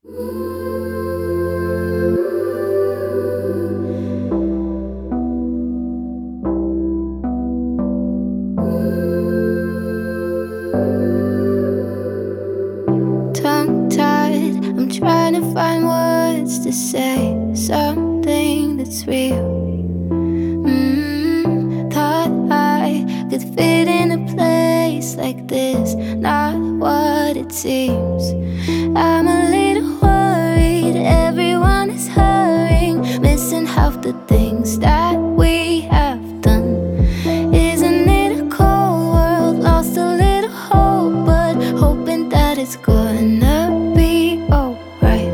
Tongue-tied, I'm trying to find words to say something that's real. Thought I could fit in a place like this, not what it seems. I'm a little worried, everyone is hurrying, missing half the things that we have done. Isn't it a cold world, lost a little hope, but hoping that it's gonna be alright.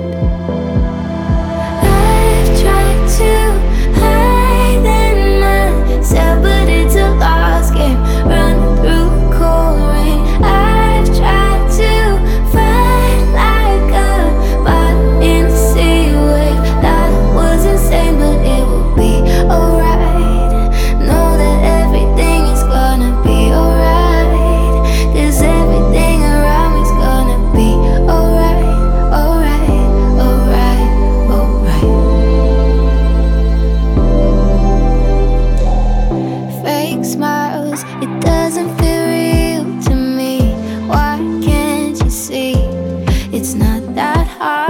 I've tried to hide in myself, but it's a lost game, running through cold rain. I've tried to fight like a bottom in a sea wave. That was insane, but it will be alright. Know that everything is gonna be alright, 'cause everything around me's gonna be alright, alright, alright, alright. Fake smiles, it doesn't feel real to me. Why can't you see? It's not that hard.